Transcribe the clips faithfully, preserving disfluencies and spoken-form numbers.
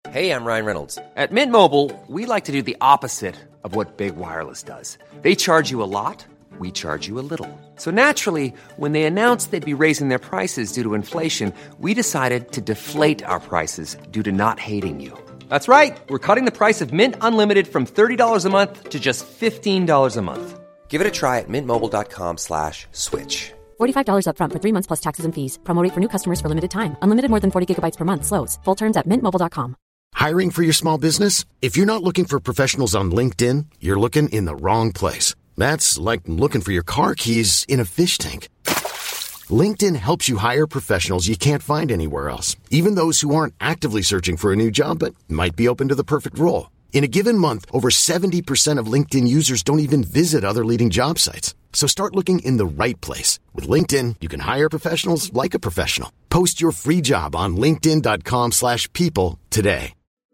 Hey, I'm Ryan Reynolds. At Mint Mobile, we like to do the opposite of what Big Wireless does. They charge you a lot, we charge you a little. So naturally, when they announced they'd be raising their prices due to inflation, we decided to deflate our prices due to not hating you. That's right. We're cutting the price of Mint Unlimited from thirty dollars a month to just fifteen dollars a month. Give it a try at mintmobile.com slash switch. forty-five dollars up front for three months plus taxes and fees. Promo rate for new customers for limited time. Unlimited more than forty gigabytes per month slows. Full terms at mint mobile dot com. Hiring for your small business? If you're not looking for professionals on LinkedIn, you're looking in the wrong place. That's like looking for your car keys in a fish tank. LinkedIn helps you hire professionals you can't find anywhere else, even those who aren't actively searching for a new job but might be open to the perfect role. In a given month, over seventy percent of LinkedIn users don't even visit other leading job sites. So start looking in the right place. With LinkedIn, you can hire professionals like a professional. Post your free job on linkedin.com slash people today.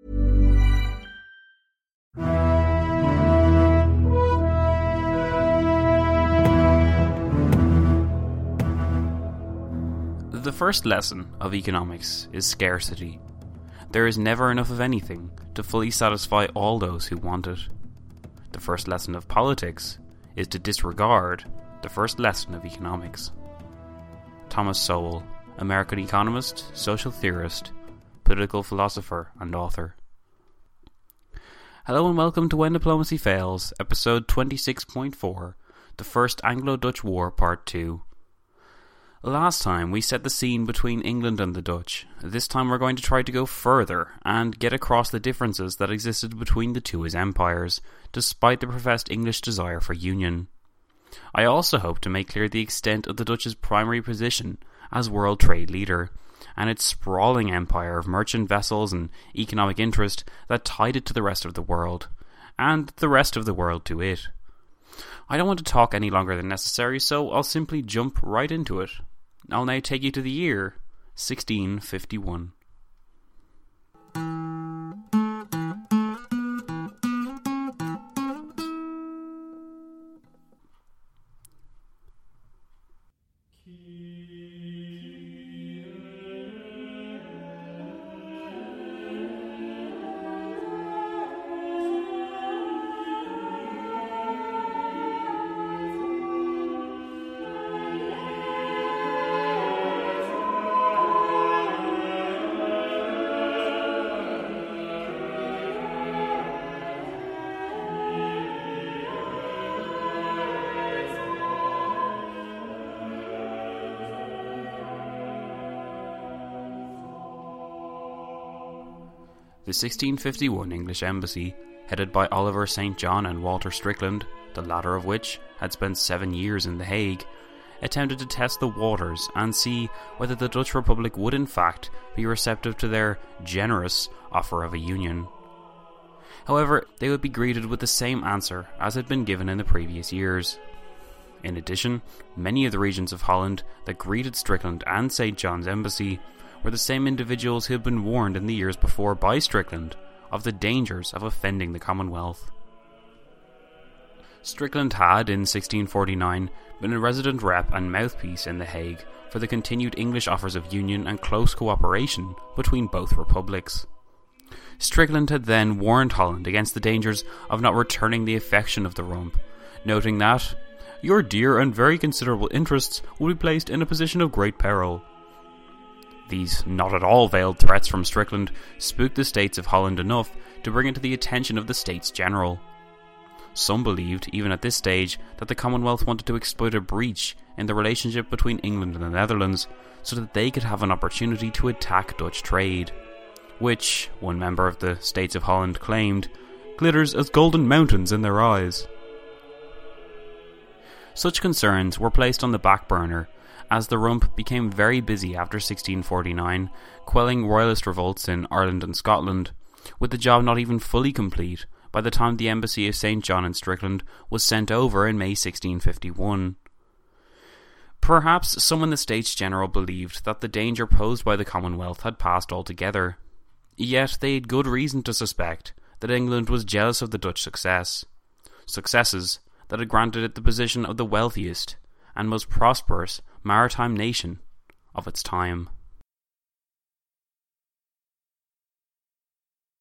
The first lesson of economics is scarcity. There is never enough of anything to fully satisfy all those who want it. The first lesson of politics is to disregard the first lesson of economics. Thomas Sowell, American economist, social theorist, political philosopher, and author. Hello and welcome to When Diplomacy Fails, episode twenty-six point four, The First Anglo-Dutch War, Part two. Last time we set the scene between England and the Dutch. This time we're going to try to go further and get across the differences that existed between the two as empires, despite the professed English desire for union. I also hope to make clear the extent of the Dutch's primary position as world trade leader, and its sprawling empire of merchant vessels and economic interest that tied it to the rest of the world, and the rest of the world to it. I don't want to talk any longer than necessary, so I'll simply jump right into it. I'll now take you to the year sixteen fifty-one. The sixteen fifty-one English embassy, headed by Oliver Saint John and Walter Strickland, the latter of which had spent seven years in The Hague, attempted to test the waters and see whether the Dutch Republic would in fact be receptive to their generous offer of a union. However, they would be greeted with the same answer as had been given in the previous years. In addition, many of the regions of Holland that greeted Strickland and Saint John's embassy were the same individuals who had been warned in the years before by Strickland of the dangers of offending the Commonwealth. Strickland had, in sixteen forty-nine, been a resident rep and mouthpiece in The Hague for the continued English offers of union and close cooperation between both republics. Strickland had then warned Holland against the dangers of not returning the affection of the Rump, noting that "your dear and very considerable interests will be placed in a position of great peril." These not at all veiled threats from Strickland spooked the States of Holland enough to bring it to the attention of the States General. Some believed, even at this stage, that the Commonwealth wanted to exploit a breach in the relationship between England and the Netherlands so that they could have an opportunity to attack Dutch trade, which, one member of the States of Holland claimed, glitters as golden mountains in their eyes. Such concerns were placed on the back burner as the Rump became very busy after sixteen forty-nine, quelling royalist revolts in Ireland and Scotland, with the job not even fully complete by the time the embassy of Saint John in Strickland was sent over in May sixteen fifty-one. Perhaps some in the States General believed that the danger posed by the Commonwealth had passed altogether, yet they had good reason to suspect that England was jealous of the Dutch success, successes that had granted it the position of the wealthiest and most prosperous maritime nation of its time.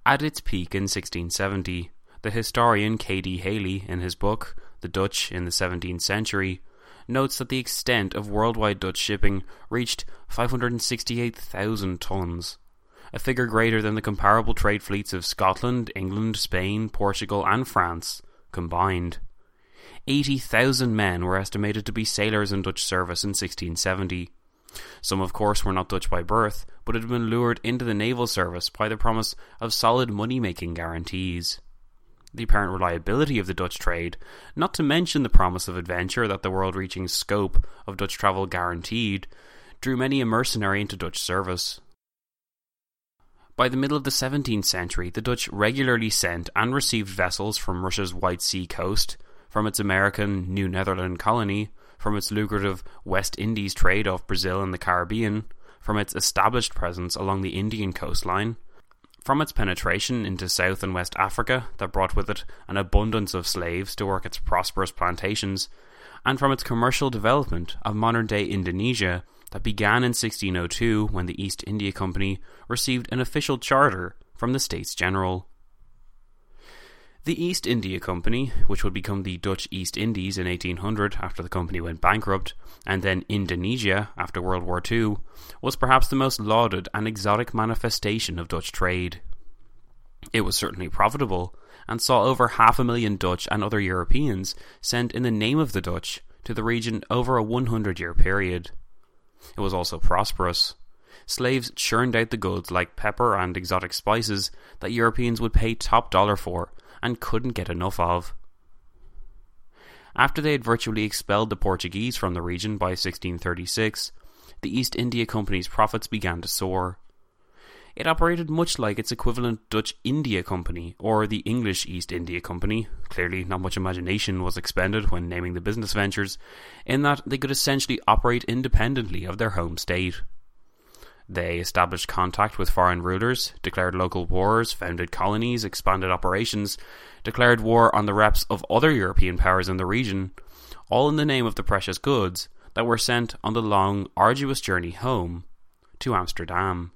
At its peak in sixteen seventy, the historian K D Haley, in his book The Dutch in the seventeenth Century, notes that the extent of worldwide Dutch shipping reached five hundred sixty-eight thousand tons, a figure greater than the comparable trade fleets of Scotland, England, Spain, Portugal and France combined. eighty thousand men were estimated to be sailors in Dutch service in sixteen seventy. Some, of course, were not Dutch by birth, but had been lured into the naval service by the promise of solid money-making guarantees. The apparent reliability of the Dutch trade, not to mention the promise of adventure that the world-reaching scope of Dutch travel guaranteed, drew many a mercenary into Dutch service. By the middle of the seventeenth century, the Dutch regularly sent and received vessels from Russia's White Sea coast, from its American New Netherland colony, from its lucrative West Indies trade off Brazil and the Caribbean, from its established presence along the Indian coastline, from its penetration into South and West Africa that brought with it an abundance of slaves to work its prosperous plantations, and from its commercial development of modern-day Indonesia that began in sixteen oh two when the East India Company received an official charter from the States General. The East India Company, which would become the Dutch East Indies in eighteen hundred after the company went bankrupt, and then Indonesia after World War Two, was perhaps the most lauded and exotic manifestation of Dutch trade. It was certainly profitable, and saw over half a million Dutch and other Europeans sent in the name of the Dutch to the region over a one hundred year period. It was also prosperous. Slaves churned out the goods like pepper and exotic spices that Europeans would pay top dollar for, and couldn't get enough of. After they had virtually expelled the Portuguese from the region by sixteen thirty-six, the East India Company's profits began to soar. It operated much like its equivalent Dutch India Company, or the English East India Company. Clearly not much imagination was expended when naming the business ventures, in that they could essentially operate independently of their home state. They established contact with foreign rulers, declared local wars, founded colonies, expanded operations, declared war on the reps of other European powers in the region, all in the name of the precious goods that were sent on the long, arduous journey home to Amsterdam.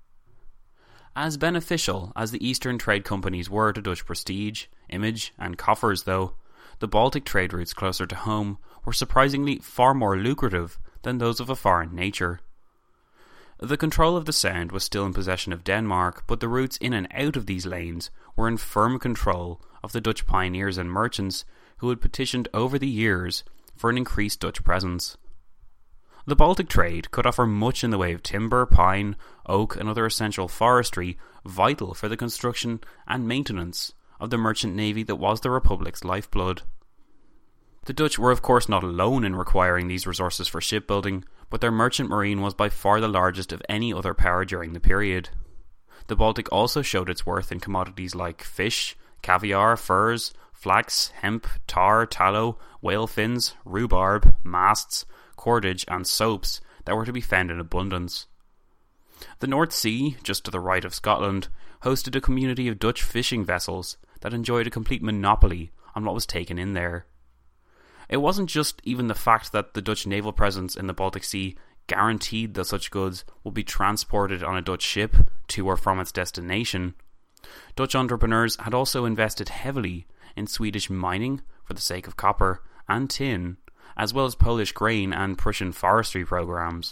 As beneficial as the Eastern trade companies were to Dutch prestige, image, and coffers, though, the Baltic trade routes closer to home were surprisingly far more lucrative than those of a foreign nature. The control of the Sound was still in possession of Denmark, but the routes in and out of these lanes were in firm control of the Dutch pioneers and merchants who had petitioned over the years for an increased Dutch presence. The Baltic trade could offer much in the way of timber, pine, oak and other essential forestry vital for the construction and maintenance of the merchant navy that was the Republic's lifeblood. The Dutch were of course not alone in requiring these resources for shipbuilding, but their merchant marine was by far the largest of any other power during the period. The Baltic also showed its worth in commodities like fish, caviar, furs, flax, hemp, tar, tallow, whale fins, rhubarb, masts, cordage and soaps that were to be found in abundance. The North Sea, just to the right of Scotland, hosted a community of Dutch fishing vessels that enjoyed a complete monopoly on what was taken in there. It wasn't just even the fact that the Dutch naval presence in the Baltic Sea guaranteed that such goods would be transported on a Dutch ship to or from its destination. Dutch entrepreneurs had also invested heavily in Swedish mining for the sake of copper and tin, as well as Polish grain and Prussian forestry programs.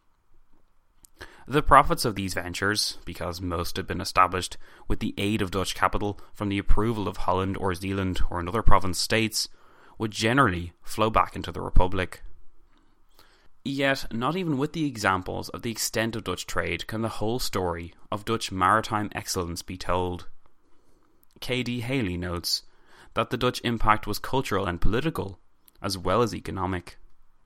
The profits of these ventures, because most had been established with the aid of Dutch capital from the approval of Holland or Zeeland or another province states, would generally flow back into the Republic. Yet, not even with the examples of the extent of Dutch trade can the whole story of Dutch maritime excellence be told. K D Haley notes that the Dutch impact was cultural and political, as well as economic.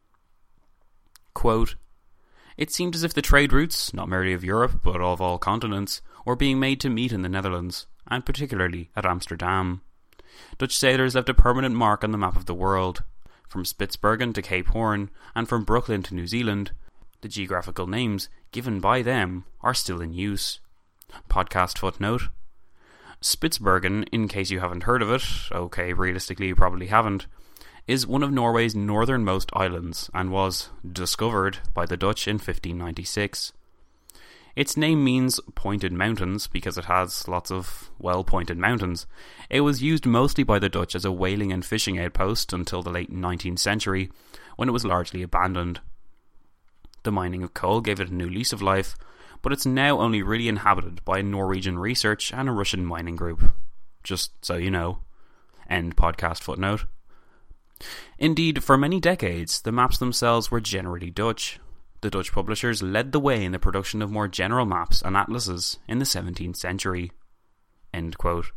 Quote, "It seemed as if the trade routes, not merely of Europe, but of all continents, were being made to meet in the Netherlands, and particularly at Amsterdam. Dutch sailors left a permanent mark on the map of the world. From Spitsbergen to Cape Horn, and from Brooklyn to New Zealand, the geographical names given by them are still in use." Podcast footnote. Spitsbergen, in case you haven't heard of it, okay, realistically you probably haven't, is one of Norway's northernmost islands and was discovered by the Dutch in fifteen ninety-six. Its name means pointed mountains because it has lots of well-pointed mountains. It was used mostly by the Dutch as a whaling and fishing outpost until the late nineteenth century, when it was largely abandoned. The mining of coal gave it a new lease of life, but it's now only really inhabited by Norwegian research and a Russian mining group. Just so you know. End podcast footnote. Indeed, for many decades, the maps themselves were generally Dutch. The Dutch publishers led the way in the production of more general maps and atlases in the seventeenth century. End quote.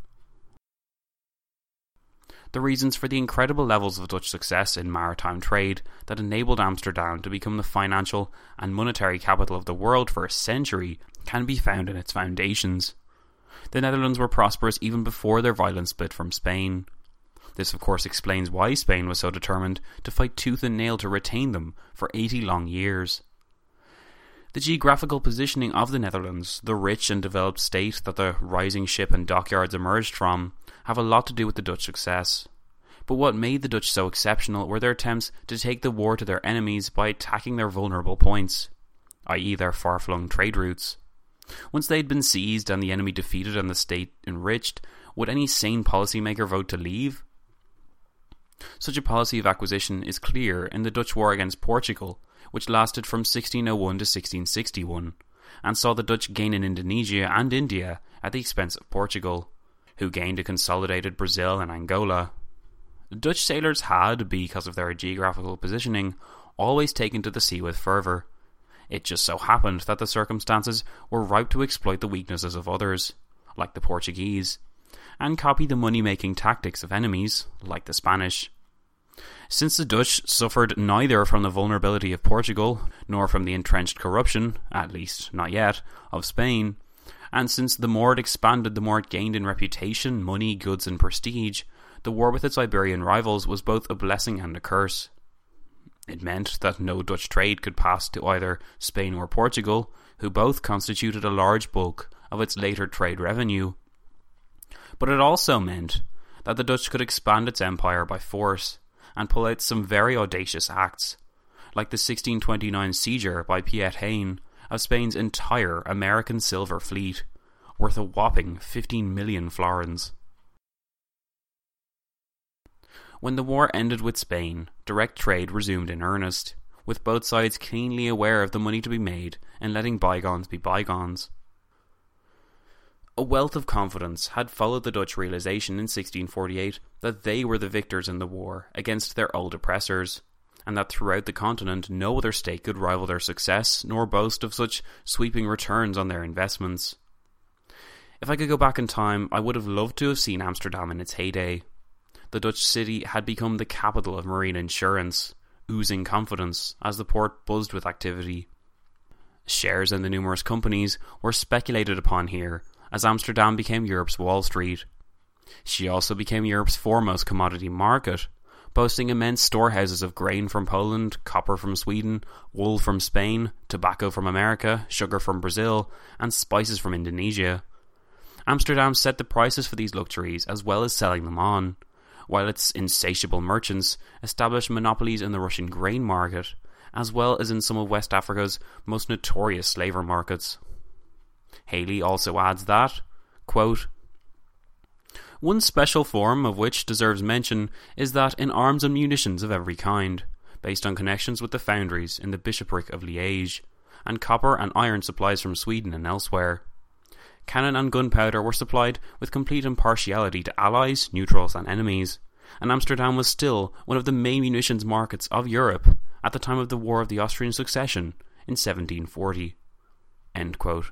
The reasons for the incredible levels of Dutch success in maritime trade that enabled Amsterdam to become the financial and monetary capital of the world for a century can be found in its foundations. The Netherlands were prosperous even before their violent split from Spain. This of course explains why Spain was so determined to fight tooth and nail to retain them for eighty long years. The geographical positioning of the Netherlands, the rich and developed state that the rising ship and dockyards emerged from, have a lot to do with the Dutch success. But what made the Dutch so exceptional were their attempts to take the war to their enemies by attacking their vulnerable points, that is their far-flung trade routes. Once they had been seized and the enemy defeated and the state enriched, would any sane policymaker vote to leave? Such a policy of acquisition is clear in the Dutch war against Portugal, which lasted from sixteen oh one to sixteen sixty-one, and saw the Dutch gain in Indonesia and India at the expense of Portugal, who gained a consolidated Brazil and Angola. Dutch sailors had, because of their geographical positioning, always taken to the sea with fervour. It just so happened that the circumstances were ripe to exploit the weaknesses of others, like the Portuguese, and copy the money-making tactics of enemies, like the Spanish. Since the Dutch suffered neither from the vulnerability of Portugal, nor from the entrenched corruption, at least not yet, of Spain, and since the more it expanded the more it gained in reputation, money, goods and prestige, the war with its Iberian rivals was both a blessing and a curse. It meant that no Dutch trade could pass to either Spain or Portugal, who both constituted a large bulk of its later trade revenue. But it also meant that the Dutch could expand its empire by force, and pull out some very audacious acts, like the sixteen twenty-nine seizure by Piet Hein of Spain's entire American silver fleet, worth a whopping fifteen million florins. When the war ended with Spain, direct trade resumed in earnest, with both sides keenly aware of the money to be made and letting bygones be bygones. A wealth of confidence had followed the Dutch realization in sixteen forty-eight that they were the victors in the war against their old oppressors, and that throughout the continent no other state could rival their success nor boast of such sweeping returns on their investments. If I could go back in time, I would have loved to have seen Amsterdam in its heyday. The Dutch city had become the capital of marine insurance, oozing confidence as the port buzzed with activity. Shares in the numerous companies were speculated upon here, as Amsterdam became Europe's Wall Street. She also became Europe's foremost commodity market, boasting immense storehouses of grain from Poland, copper from Sweden, wool from Spain, tobacco from America, sugar from Brazil, and spices from Indonesia. Amsterdam set the prices for these luxuries as well as selling them on, while its insatiable merchants established monopolies in the Russian grain market, as well as in some of West Africa's most notorious slaver markets. Haley also adds that, quote, "One special form of which deserves mention is that in arms and munitions of every kind, based on connections with the foundries in the bishopric of Liège, and copper and iron supplies from Sweden and elsewhere. Cannon and gunpowder were supplied with complete impartiality to allies, neutrals and enemies, and Amsterdam was still one of the main munitions markets of Europe at the time of the War of the Austrian Succession in seventeen forty. End quote.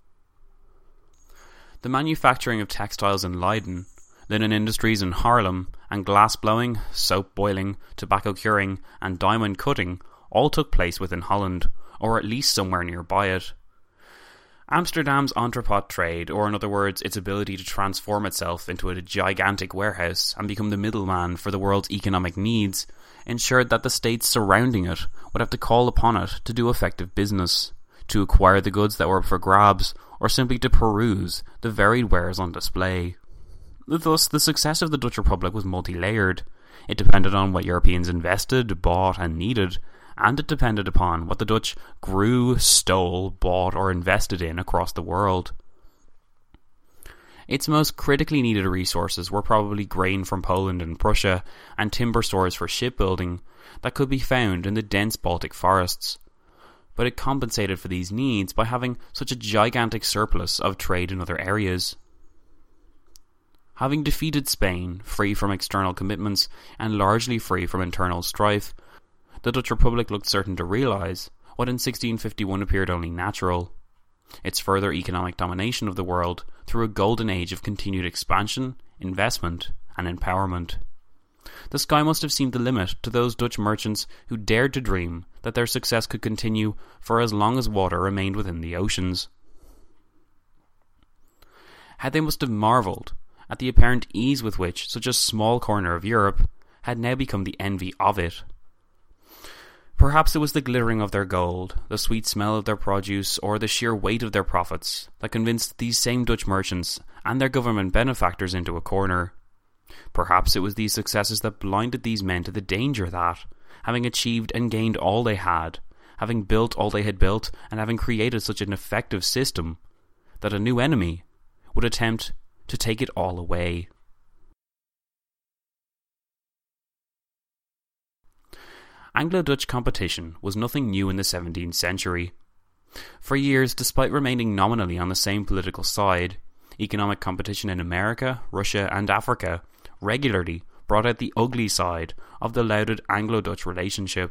The manufacturing of textiles in Leiden, linen industries in Haarlem, and glass blowing, soap boiling, tobacco curing, and diamond cutting all took place within Holland, or at least somewhere nearby it. Amsterdam's entrepot trade, or in other words, its ability to transform itself into a gigantic warehouse and become the middleman for the world's economic needs, ensured that the states surrounding it would have to call upon it to do effective business, to acquire the goods that were up for grabs, or simply to peruse the varied wares on display. Thus, the success of the Dutch Republic was multi-layered. It depended on what Europeans invested, bought and needed, and it depended upon what the Dutch grew, stole, bought or invested in across the world. Its most critically needed resources were probably grain from Poland and Prussia, and timber stores for shipbuilding that could be found in the dense Baltic forests. But it compensated for these needs by having such a gigantic surplus of trade in other areas. Having defeated Spain, free from external commitments and largely free from internal strife, the Dutch Republic looked certain to realise what in sixteen fifty-one appeared only natural: its further economic domination of the world through a golden age of continued expansion, investment and empowerment. The sky must have seemed the limit to those Dutch merchants who dared to dream that their success could continue for as long as water remained within the oceans. How they must have marvelled at the apparent ease with which such a small corner of Europe had now become the envy of it. Perhaps it was the glittering of their gold, the sweet smell of their produce, or the sheer weight of their profits that convinced these same Dutch merchants and their government benefactors into a corner. Perhaps it was these successes that blinded these men to the danger that, having achieved and gained all they had, having built all they had built, and having created such an effective system, that a new enemy would attempt to take it all away. Anglo-Dutch competition was nothing new in the seventeenth century. For years, despite remaining nominally on the same political side, economic competition in America, Russia and Africa regularly brought out the ugly side of the lauded Anglo-Dutch relationship.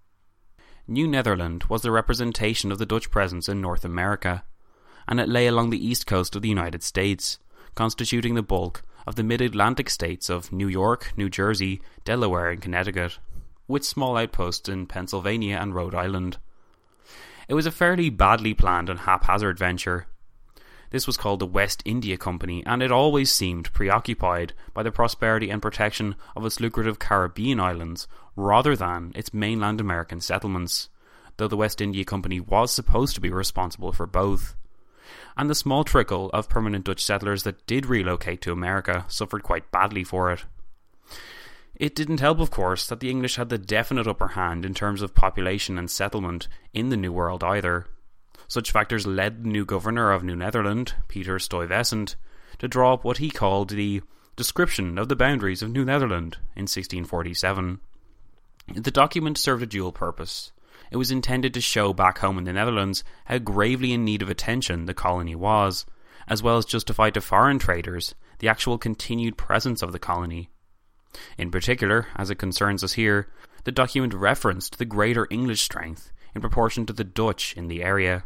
New Netherland was the representation of the Dutch presence in North America, and it lay along the east coast of the United States, constituting the bulk of the mid-Atlantic states of New York, New Jersey, Delaware and Connecticut, with small outposts in Pennsylvania and Rhode Island. It was a fairly badly planned and haphazard venture. This was called the West India Company, and it always seemed preoccupied by the prosperity and protection of its lucrative Caribbean islands rather than its mainland American settlements, though the West India Company was supposed to be responsible for both. And the small trickle of permanent Dutch settlers that did relocate to America suffered quite badly for it. It didn't help, of course, that the English had the definite upper hand in terms of population and settlement in the New World either. Such factors led the new governor of New Netherland, Peter Stuyvesant, to draw up what he called the Description of the Boundaries of New Netherland in sixteen forty-seven. The document served a dual purpose. It was intended to show back home in the Netherlands how gravely in need of attention the colony was, as well as justify to foreign traders the actual continued presence of the colony. In particular, as it concerns us here, the document referenced the greater English strength in proportion to the Dutch in the area.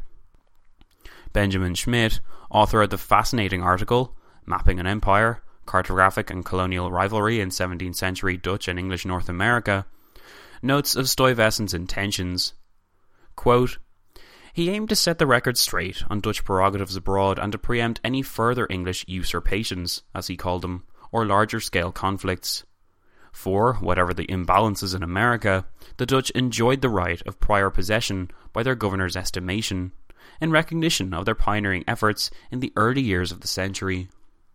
Benjamin Schmidt, author of the fascinating article Mapping an Empire, Cartographic and Colonial Rivalry in seventeenth century Dutch and English North America, notes of Stuyvesant's intentions. Quote, he aimed to set the record straight on Dutch prerogatives abroad and to preempt any further English usurpations, as he called them, or larger scale conflicts. For, whatever the imbalances in America, the Dutch enjoyed the right of prior possession by their governor's estimation, in recognition of their pioneering efforts in the early years of the century.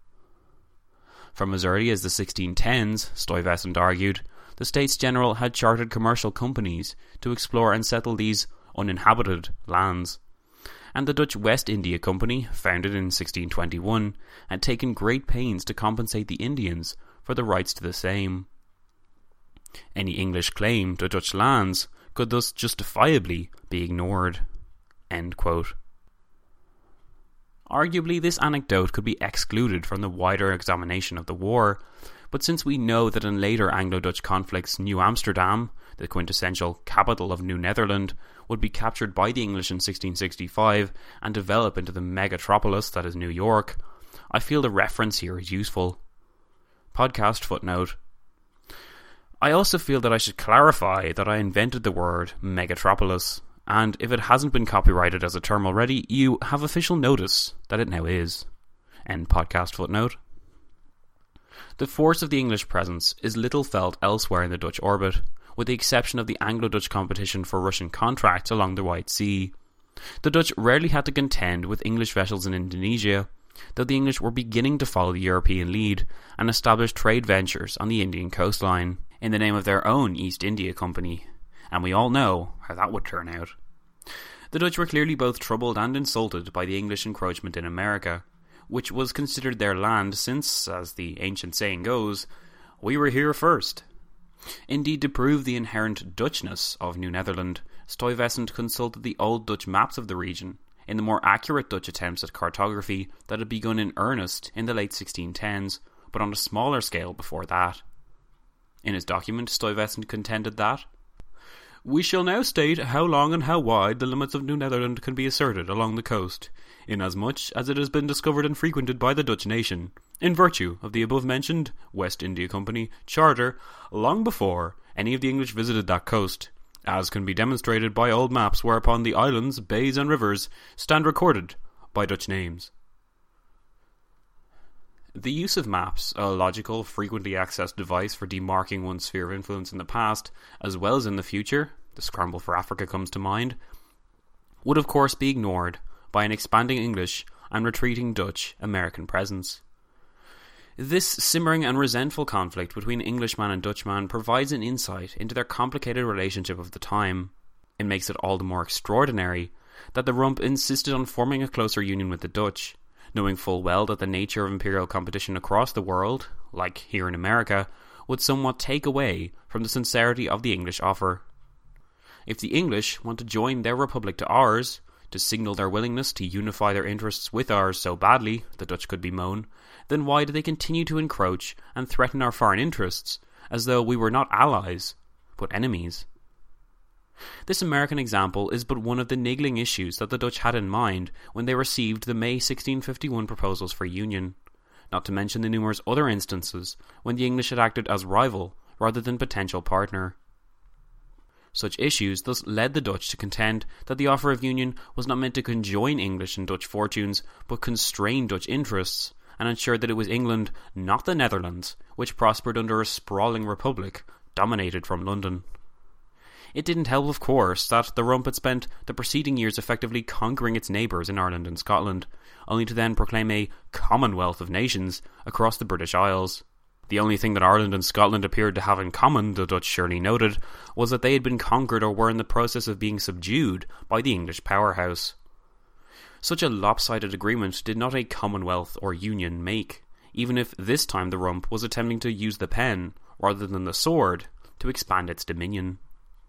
From as early as the sixteen tens, Stuyvesant argued, the States General had chartered commercial companies to explore and settle these uninhabited lands, and the Dutch West India Company, founded in sixteen twenty-one, had taken great pains to compensate the Indians for the rights to the same. Any English claim to Dutch lands could thus justifiably be ignored. End quote. Arguably, this anecdote could be excluded from the wider examination of the war, but since we know that in later Anglo-Dutch conflicts New Amsterdam, the quintessential capital of New Netherland, would be captured by the English in sixteen sixty-five and develop into the megatropolis that is New York, I feel the reference here is useful. Podcast footnote. I also feel that I should clarify that I invented the word megatropolis, and if it hasn't been copyrighted as a term already, you have official notice that it now is. End podcast footnote. The force of the English presence is little felt elsewhere in the Dutch orbit, with the exception of the Anglo-Dutch competition for Russian contracts along the White Sea. The Dutch rarely had to contend with English vessels in Indonesia, though the English were beginning to follow the European lead and establish trade ventures on the Indian coastline in the name of their own East India Company, and we all know how that would turn out. The Dutch were clearly both troubled and insulted by the English encroachment in America, which was considered their land since, as the ancient saying goes, we were here first. Indeed, to prove the inherent Dutchness of New Netherland, Stuyvesant consulted the old Dutch maps of the region, in the more accurate Dutch attempts at cartography that had begun in earnest in the late sixteen tens, but on a smaller scale before that. In his document, Stuyvesant contended that we shall now state how long and how wide the limits of New Netherland can be asserted along the coast, inasmuch as it has been discovered and frequented by the Dutch nation, in virtue of the above-mentioned West India Company charter, long before any of the English visited that coast, as can be demonstrated by old maps whereupon the islands, bays and rivers stand recorded by Dutch names. The use of maps, a logical, frequently accessed device for demarking one's sphere of influence in the past, as well as in the future, the scramble for Africa comes to mind, would of course be ignored by an expanding English and retreating Dutch American presence. This simmering and resentful conflict between Englishman and Dutchman provides an insight into their complicated relationship of the time. It makes it all the more extraordinary that the Rump insisted on forming a closer union with the Dutch, knowing full well that the nature of imperial competition across the world, like here in America, would somewhat take away from the sincerity of the English offer. If the English want to join their republic to ours, to signal their willingness to unify their interests with ours so badly, the Dutch could bemoan, then why do they continue to encroach and threaten our foreign interests, as though we were not allies, but enemies? This American example is but one of the niggling issues that the Dutch had in mind when they received the May sixteen fifty-one proposals for union, not to mention the numerous other instances when the English had acted as rival rather than potential partner. Such issues thus led the Dutch to contend that the offer of union was not meant to conjoin English and Dutch fortunes, but constrain Dutch interests, and ensure that it was England, not the Netherlands, which prospered under a sprawling republic dominated from London. It didn't help, of course, that the Rump had spent the preceding years effectively conquering its neighbours in Ireland and Scotland, only to then proclaim a Commonwealth of Nations across the British Isles. The only thing that Ireland and Scotland appeared to have in common, the Dutch surely noted, was that they had been conquered or were in the process of being subdued by the English powerhouse. Such a lopsided agreement did not a Commonwealth or Union make, even if this time the Rump was attempting to use the pen, rather than the sword, to expand its dominion.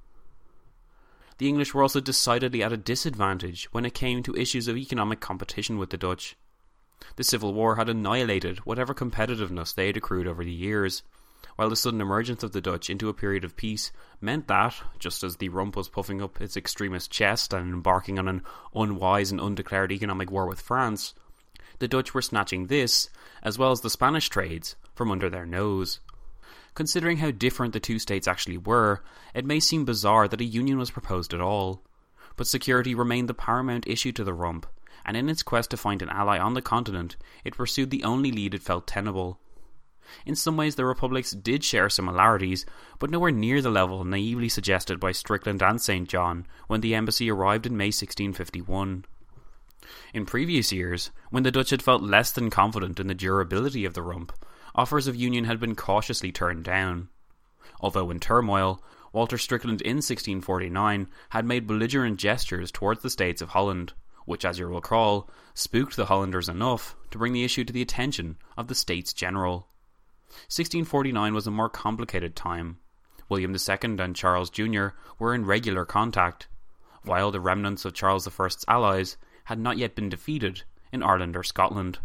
The English were also decidedly at a disadvantage when it came to issues of economic competition with the Dutch. The Civil War had annihilated whatever competitiveness they had accrued over the years, while the sudden emergence of the Dutch into a period of peace meant that, just as the Rump was puffing up its extremist chest and embarking on an unwise and undeclared economic war with France, the Dutch were snatching this, as well as the Spanish trades, from under their nose. Considering how different the two states actually were, it may seem bizarre that a union was proposed at all, but security remained the paramount issue to the Rump, and in its quest to find an ally on the continent, it pursued the only lead it felt tenable. In some ways the republics did share similarities, but nowhere near the level naively suggested by Strickland and Saint John when the embassy arrived in May sixteen fifty-one. In previous years, when the Dutch had felt less than confident in the durability of the Rump, offers of union had been cautiously turned down. Although in turmoil, Walter Strickland in sixteen forty-nine had made belligerent gestures towards the States of Holland, which, as you'll recall, spooked the Hollanders enough to bring the issue to the attention of the States General. sixteen forty-nine was a more complicated time. William the Second and Charles Junior were in regular contact, while the remnants of Charles the First's allies had not yet been defeated in Ireland or Scotland.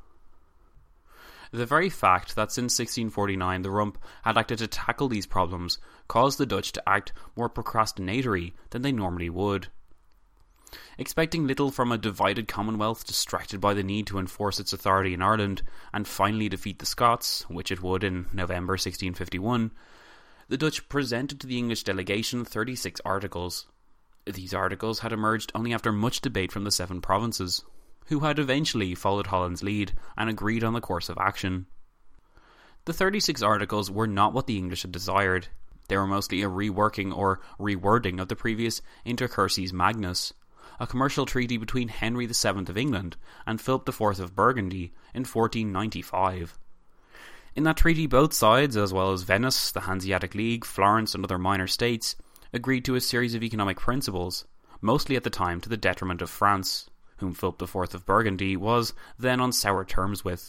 The very fact that since sixteen forty-nine the Rump had acted to tackle these problems caused the Dutch to act more procrastinatory than they normally would. Expecting little from a divided Commonwealth distracted by the need to enforce its authority in Ireland and finally defeat the Scots, which it would in November sixteen fifty-one, the Dutch presented to the English delegation thirty-six articles. These articles had emerged only after much debate from the seven provinces, who had eventually followed Holland's lead and agreed on the course of action. The thirty-six articles were not what the English had desired. They were mostly a reworking or rewording of the previous Inter Curses Magnus, a commercial treaty between Henry the Seventh of England and Philip the Fourth of Burgundy in fourteen ninety-five. In that treaty, both sides, as well as Venice, the Hanseatic League, Florence and other minor states, agreed to a series of economic principles, mostly at the time to the detriment of France, whom Philip the Fourth of Burgundy was then on sour terms with.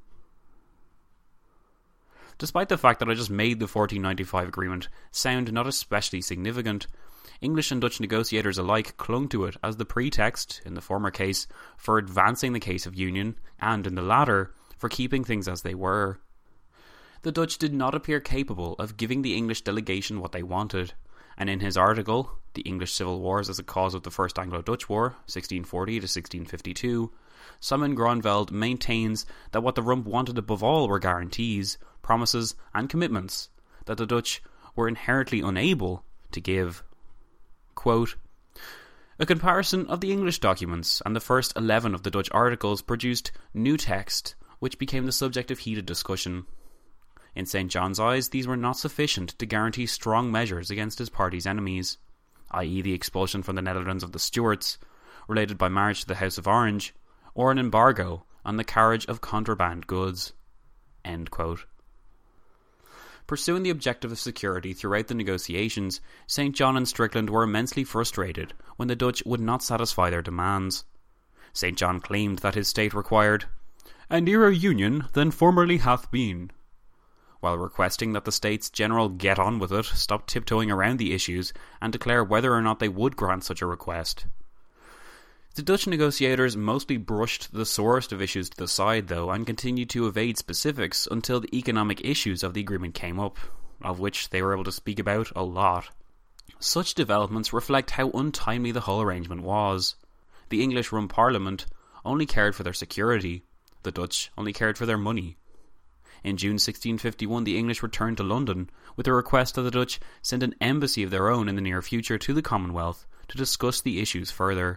Despite the fact that I just made the fourteen ninety-five agreement sound not especially significant, English and Dutch negotiators alike clung to it as the pretext, in the former case, for advancing the case of union, and in the latter, for keeping things as they were. The Dutch did not appear capable of giving the English delegation what they wanted, and in his article, The English Civil Wars as a Cause of the First Anglo-Dutch War, sixteen forty to sixteen fifty-two, Simon Gronveld maintains that what the Rump wanted above all were guarantees, promises and commitments that the Dutch were inherently unable to give. Quote, a comparison of the English documents and the first eleven of the Dutch articles produced new text, which became the subject of heated discussion. In Saint John's eyes, these were not sufficient to guarantee strong measures against his party's enemies, that is the expulsion from the Netherlands of the Stuarts, related by marriage to the House of Orange, or an embargo on the carriage of contraband goods. End quote. Pursuing the objective of security throughout the negotiations, Saint John and Strickland were immensely frustrated when the Dutch would not satisfy their demands. Saint John claimed that his state required a nearer union than formerly hath been, while requesting that the States General get on with it, stop tiptoeing around the issues, and declare whether or not they would grant such a request. The Dutch negotiators mostly brushed the sorest of issues to the side, though, and continued to evade specifics until the economic issues of the agreement came up, of which they were able to speak about a lot. Such developments reflect how untimely the whole arrangement was. The English Rump Parliament only cared for their security, the Dutch only cared for their money. In June sixteen fifty-one, the English returned to London with a request that the Dutch send an embassy of their own in the near future to the Commonwealth to discuss the issues further.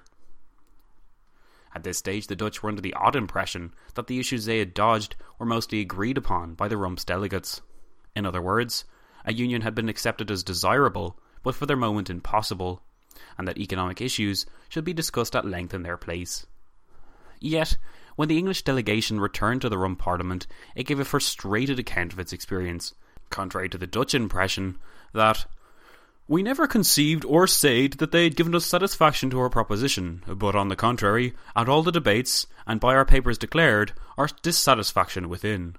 At this stage, the Dutch were under the odd impression that the issues they had dodged were mostly agreed upon by the Rump's delegates. In other words, a union had been accepted as desirable, but for their moment impossible, and that economic issues should be discussed at length in their place. Yet, when the English delegation returned to the Rump Parliament, it gave a frustrated account of its experience, contrary to the Dutch impression that we never conceived or said that they had given us satisfaction to our proposition, but on the contrary, at all the debates, and by our papers declared, our dissatisfaction within.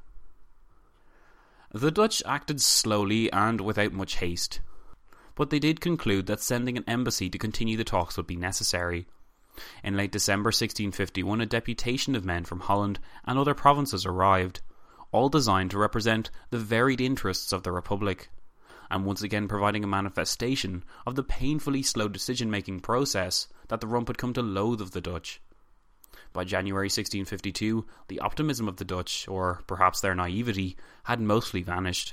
The Dutch acted slowly and without much haste, but they did conclude that sending an embassy to continue the talks would be necessary. In late December sixteen fifty-one, a deputation of men from Holland and other provinces arrived, all designed to represent the varied interests of the Republic, and once again providing a manifestation of the painfully slow decision-making process that the Rump had come to loathe of the Dutch. By January sixteen fifty-two, the optimism of the Dutch, or perhaps their naivety, had mostly vanished.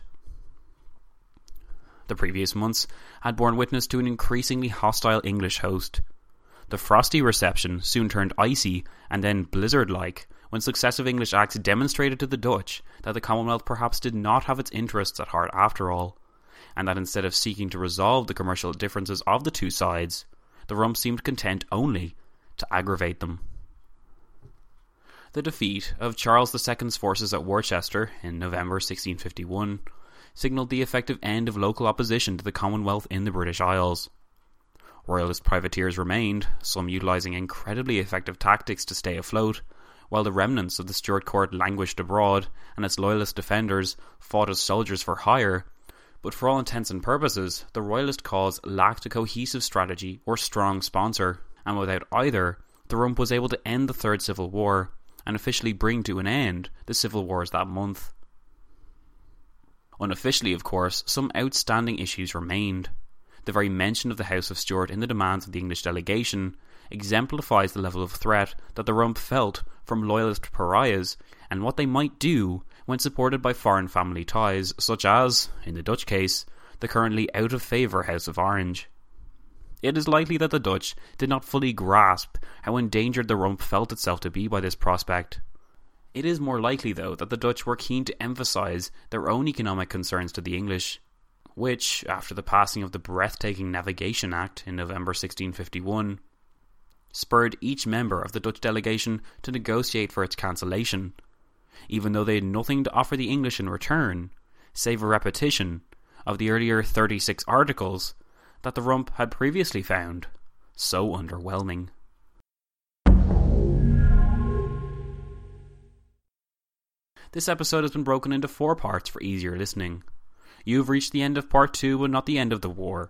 The previous months had borne witness to an increasingly hostile English host. The frosty reception soon turned icy and then blizzard-like when successive English acts demonstrated to the Dutch that the Commonwealth perhaps did not have its interests at heart after all, and that instead of seeking to resolve the commercial differences of the two sides, the Rump seemed content only to aggravate them. The defeat of Charles the Second's forces at Worcester in November sixteen fifty-one signalled the effective end of local opposition to the Commonwealth in the British Isles. Royalist privateers remained, some utilising incredibly effective tactics to stay afloat, while the remnants of the Stuart court languished abroad and its loyalist defenders fought as soldiers for hire. But for all intents and purposes, the Royalist cause lacked a cohesive strategy or strong sponsor, and without either, the Rump was able to end the Third Civil War and officially bring to an end the civil wars that month. Unofficially, of course, some outstanding issues remained. The very mention of the House of Stuart in the demands of the English delegation exemplifies the level of threat that the Rump felt from loyalist pariahs and what they might do when supported by foreign family ties such as, in the Dutch case, the currently out-of-favour House of Orange. It is likely that the Dutch did not fully grasp how endangered the Rump felt itself to be by this prospect. It is more likely, though, that the Dutch were keen to emphasise their own economic concerns to the English, which, after the passing of the breathtaking Navigation Act in November sixteen fifty-one, spurred each member of the Dutch delegation to negotiate for its cancellation, even though they had nothing to offer the English in return, save a repetition of the earlier thirty-six articles that the Rump had previously found so underwhelming. This episode has been broken into four parts for easier listening. You've reached the end of part two, but not the end of the war.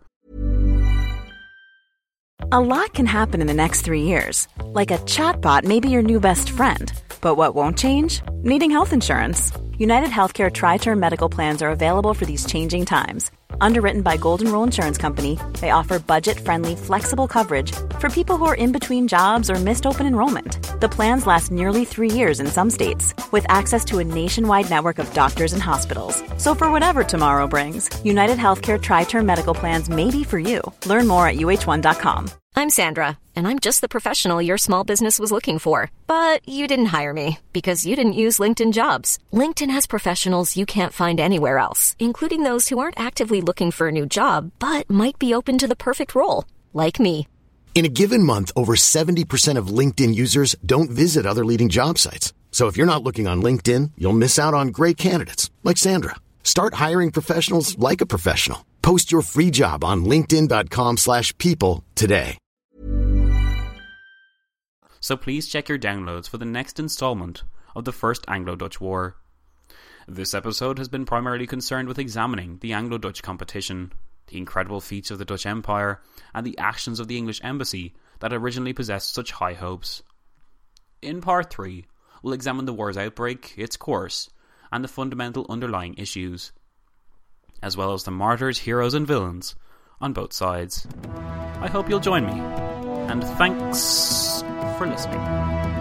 A lot can happen in the next three years. Like a chatbot may be your new best friend. But what won't change? Needing health insurance. United Healthcare Tri-Term Medical Plans are available for these changing times. Underwritten by Golden Rule Insurance Company, they offer budget-friendly, flexible coverage for people who are in between jobs or missed open enrollment. The plans last nearly three years in some states, with access to a nationwide network of doctors and hospitals. So for whatever tomorrow brings, United Healthcare Tri-Term Medical Plans may be for you. Learn more at U H one dot com. I'm Sandra, and I'm just the professional your small business was looking for. But you didn't hire me, because you didn't use LinkedIn Jobs. LinkedIn has professionals you can't find anywhere else, including those who aren't actively looking for a new job, but might be open to the perfect role, like me. In a given month, over seventy percent of LinkedIn users don't visit other leading job sites. So if you're not looking on LinkedIn, you'll miss out on great candidates, like Sandra. Start hiring professionals like a professional. Post your free job on linkedin.com slash people today. So please check your downloads for the next installment of the First Anglo-Dutch War. This episode has been primarily concerned with examining the Anglo-Dutch competition, the incredible feats of the Dutch Empire, and the actions of the English embassy that originally possessed such high hopes. In part three, we'll examine the war's outbreak, its course, and the fundamental underlying issues, as well as the martyrs, heroes and villains on both sides. I hope you'll join me, and thanks for listening.